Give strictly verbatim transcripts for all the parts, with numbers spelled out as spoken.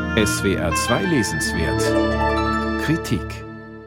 S W R zwei Lesenswert Kritik.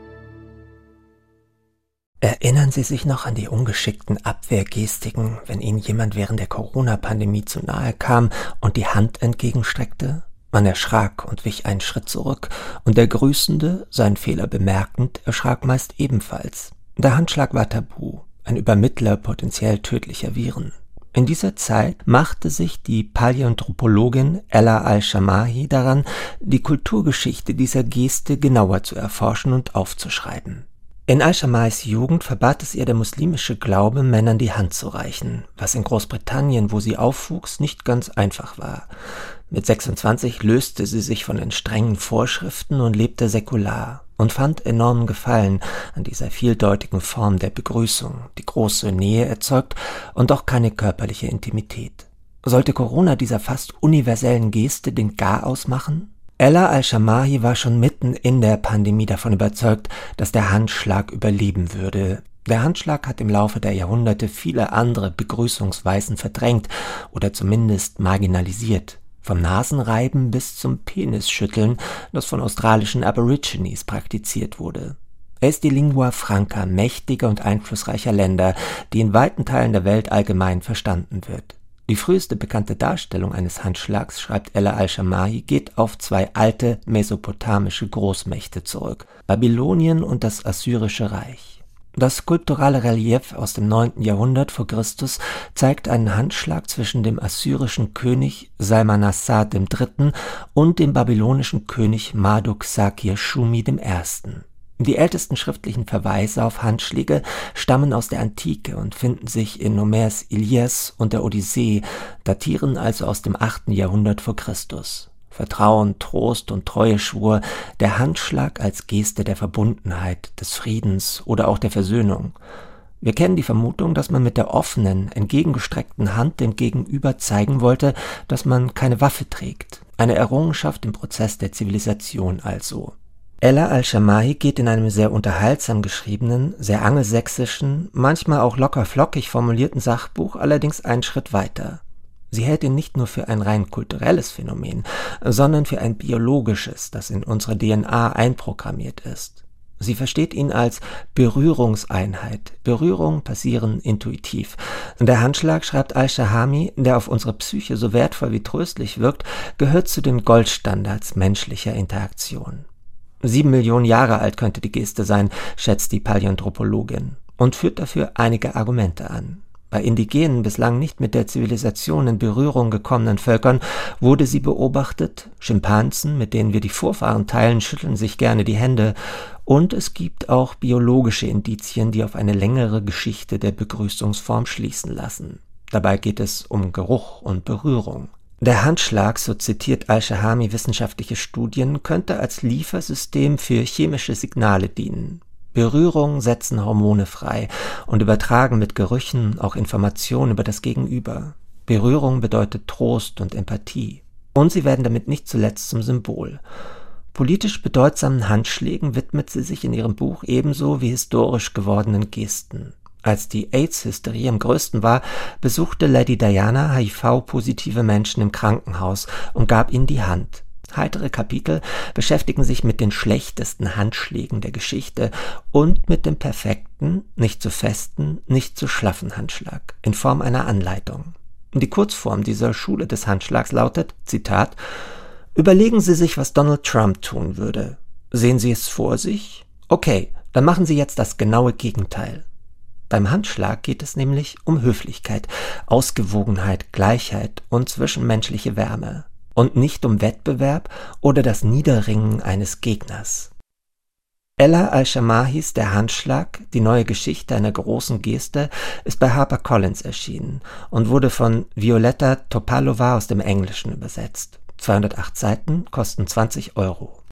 Erinnern Sie sich noch an die ungeschickten Abwehrgestiken, wenn Ihnen jemand während der Corona-Pandemie zu nahe kam und die Hand entgegenstreckte? Man erschrak und wich einen Schritt zurück, und der Grüßende, seinen Fehler bemerkend, erschrak meist ebenfalls. Der Handschlag war tabu, ein Übermittler potenziell tödlicher Viren. In dieser Zeit machte sich die Paläanthropologin Ella Al-Shamahi daran, die Kulturgeschichte dieser Geste genauer zu erforschen und aufzuschreiben. In Al-Shamahis Jugend verbat es ihr der muslimische Glaube, Männern die Hand zu reichen, was in Großbritannien, wo sie aufwuchs, nicht ganz einfach war. Mit sechsundzwanzig löste sie sich von den strengen Vorschriften und lebte säkular und fand enormen Gefallen an dieser vieldeutigen Form der Begrüßung, die große Nähe erzeugt und doch keine körperliche Intimität. Sollte Corona dieser fast universellen Geste den Garaus machen? Ella Al-Shamahi war schon mitten in der Pandemie davon überzeugt, dass der Handschlag überleben würde. Der Handschlag hat im Laufe der Jahrhunderte viele andere Begrüßungsweisen verdrängt oder zumindest marginalisiert. Vom Nasenreiben bis zum Penisschütteln, das von australischen Aborigines praktiziert wurde. Er ist die Lingua Franca mächtiger und einflussreicher Länder, die in weiten Teilen der Welt allgemein verstanden wird. Die früheste bekannte Darstellung eines Handschlags, schreibt Ella Al-Shamahi, geht auf zwei alte mesopotamische Großmächte zurück, Babylonien und das Assyrische Reich. Das skulpturale Relief aus dem neunten Jahrhundert vor Christus zeigt einen Handschlag zwischen dem assyrischen König Salmanassar der Dritte. und dem babylonischen König Marduk-Sakir-Shumi der Erste. Die ältesten schriftlichen Verweise auf Handschläge stammen aus der Antike und finden sich in Homers Ilias und der Odyssee, datieren also aus dem achten Jahrhundert vor Christus. Vertrauen, Trost und Treueschwur, der Handschlag als Geste der Verbundenheit, des Friedens oder auch der Versöhnung. Wir kennen die Vermutung, dass man mit der offenen, entgegengestreckten Hand dem Gegenüber zeigen wollte, dass man keine Waffe trägt. Eine Errungenschaft im Prozess der Zivilisation also. Ella Al-Shamahi geht in einem sehr unterhaltsam geschriebenen, sehr angelsächsischen, manchmal auch locker flockig formulierten Sachbuch allerdings einen Schritt weiter. Sie hält ihn nicht nur für ein rein kulturelles Phänomen, sondern für ein biologisches, das in unsere D N A einprogrammiert ist. Sie versteht ihn als Berührungseinheit. Berührungen passieren intuitiv. Der Handschlag, schreibt Al-Shamahi, der auf unsere Psyche so wertvoll wie tröstlich wirkt, gehört zu den Goldstandards menschlicher Interaktion. Sieben Millionen Jahre alt könnte die Geste sein, schätzt die Paläanthropologin, und führt dafür einige Argumente an. Bei indigenen, bislang nicht mit der Zivilisation in Berührung gekommenen Völkern wurde sie beobachtet, Schimpansen, mit denen wir die Vorfahren teilen, schütteln sich gerne die Hände, und es gibt auch biologische Indizien, die auf eine längere Geschichte der Begrüßungsform schließen lassen. Dabei geht es um Geruch und Berührung. Der Handschlag, so zitiert Al-Shamahi wissenschaftliche Studien, könnte als Liefersystem für chemische Signale dienen. Berührungen setzen Hormone frei und übertragen mit Gerüchen auch Informationen über das Gegenüber. Berührung bedeutet Trost und Empathie. Und sie werden damit nicht zuletzt zum Symbol. Politisch bedeutsamen Handschlägen widmet sie sich in ihrem Buch ebenso wie historisch gewordenen Gesten. Als die AIDS-Hysterie am größten war, besuchte Lady Diana H I V-positive Menschen im Krankenhaus und gab ihnen die Hand. Heitere Kapitel beschäftigen sich mit den schlechtesten Handschlägen der Geschichte und mit dem perfekten, nicht zu festen, nicht zu schlaffen Handschlag in Form einer Anleitung. Die Kurzform dieser Schule des Handschlags lautet, Zitat, »Überlegen Sie sich, was Donald Trump tun würde. Sehen Sie es vor sich? Okay, dann machen Sie jetzt das genaue Gegenteil.« Beim Handschlag geht es nämlich um Höflichkeit, Ausgewogenheit, Gleichheit und zwischenmenschliche Wärme und nicht um Wettbewerb oder das Niederringen eines Gegners. Ella Al-Shamahis Der Handschlag, die neue Geschichte einer großen Geste, ist bei HarperCollins erschienen und wurde von Violetta Topalova aus dem Englischen übersetzt. zweihundertacht Seiten, kosten zwanzig Euro.